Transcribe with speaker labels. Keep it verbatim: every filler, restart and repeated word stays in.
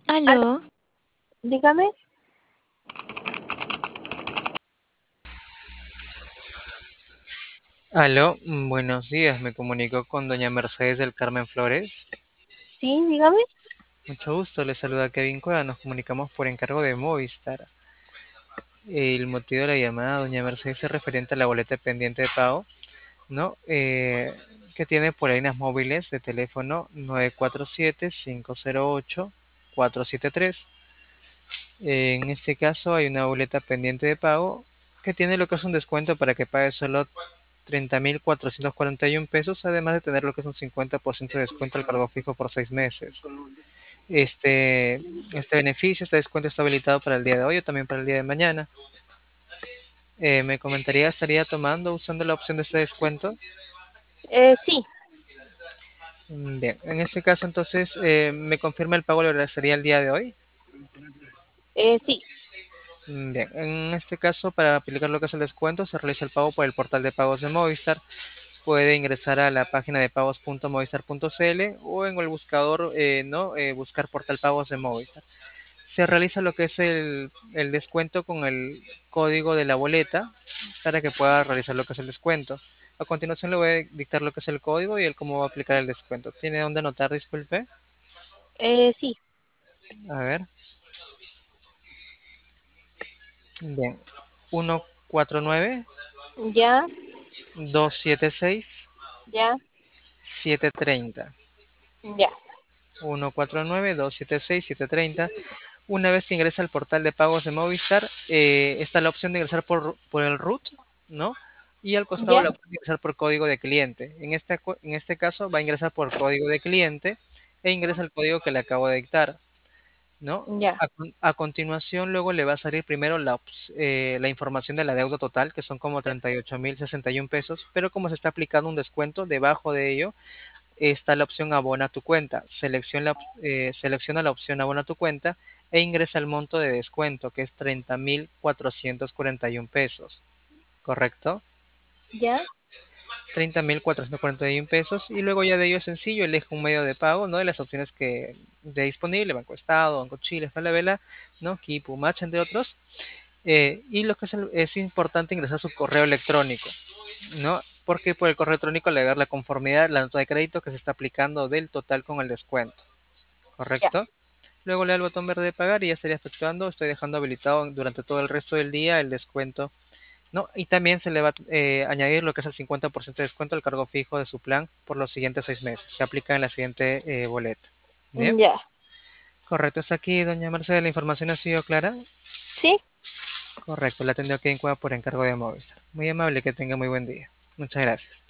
Speaker 1: Aló,
Speaker 2: Aló,
Speaker 1: dígame.
Speaker 3: Aló, mm, buenos días, me comunico con doña Mercedes del Carmen Flores.
Speaker 1: Sí, dígame.
Speaker 3: Mucho gusto, le saluda Kevin Cueva, nos comunicamos por encargo de Movistar. El motivo de la llamada, doña Mercedes, es referente a la boleta pendiente de pago, ¿no? Eh, que tiene por líneas móviles de teléfono nueve cuatro siete, cinco cero ocho, cuatro siete tres. En este caso hay una boleta pendiente de pago que tiene lo que es un descuento para que pague solo treinta mil cuatrocientos cuarenta y uno pesos, además de tener lo que es un cincuenta por ciento de descuento al cargo fijo por seis meses. Este, este beneficio, este descuento está habilitado para el día de hoy o también para el día de mañana. Eh, me comentaría, ¿estaría tomando, usando la opción de este descuento?
Speaker 1: Eh, sí,
Speaker 3: Mm, Bien, en este caso entonces, eh, ¿me confirma el pago lo realizaría el día de hoy?
Speaker 1: eh, sí.
Speaker 3: Mm, Bien, en este caso, para aplicar lo que es el descuento, se realiza el pago por el portal de pagos de Movistar. Puede ingresar a la página de pagos punto movistar punto c l o en el buscador, eh, ¿no? Eh, buscar portal pagos de Movistar. Se realiza lo que es el, el descuento con el código de la boleta para que pueda realizar lo que es el descuento. A continuación le voy a dictar lo que es el código y el cómo va a aplicar el descuento. ¿Tiene dónde anotar, disculpe?
Speaker 1: Eh, sí.
Speaker 3: A ver. Bien. uno cuatro nueve,
Speaker 1: Ya,
Speaker 3: dos siete seis,
Speaker 1: ya,
Speaker 3: siete tres cero.
Speaker 1: ya,
Speaker 3: uno cuatro nueve, dos siete seis, siete tres cero. Una vez que ingresa al portal de pagos de Movistar, eh, está la opción de ingresar por, por el root, ¿no? Y al costado
Speaker 1: ya,
Speaker 3: la opción de ingresar por código de cliente. En este, cu- en este caso va a ingresar por código de cliente e ingresa el código que le acabo de dictar, ¿no?
Speaker 1: ya,
Speaker 3: A, con- a continuación, luego le va a salir primero la, ops- eh, la información de la deuda total, que son como treinta y ocho mil sesenta y uno pesos, pero como se está aplicando un descuento, debajo de ello está la opción abona tu cuenta. Selecciona, la- eh, selecciona la opción abona tu cuenta e ingresa el monto de descuento, que es treinta mil cuatrocientos cuarenta y uno pesos. ¿Correcto?
Speaker 1: ya,
Speaker 3: treinta mil cuatrocientos cuarenta y uno pesos. Y luego ya de ello es sencillo, elige un medio de pago, ¿no? De las opciones que de disponible, Banco Estado, Banco Chile, Falabella, ¿no? Kipu, Match, entre otros. Eh, y lo que es, el- es importante ingresar su correo electrónico, ¿no? Porque por el correo electrónico le da la conformidad, la nota de crédito que se está aplicando del total con el descuento,
Speaker 1: ya,
Speaker 3: ¿correcto? Luego le da el botón verde de pagar y ya estaría efectuando, estoy dejando habilitado durante todo el resto del día el descuento, ¿no? Y también se le va a eh, añadir lo que es el cincuenta por ciento de descuento al cargo fijo de su plan por los siguientes seis meses. Se aplica en la siguiente eh, boleta. ¿Bien?
Speaker 1: ya.
Speaker 3: Correcto, está aquí, doña Mercedes, la información ha sido clara.
Speaker 1: Sí,
Speaker 3: Correcto, la atendió aquí en Cueva por encargo de Movistar. Muy amable, que tenga muy buen día. Muchas gracias.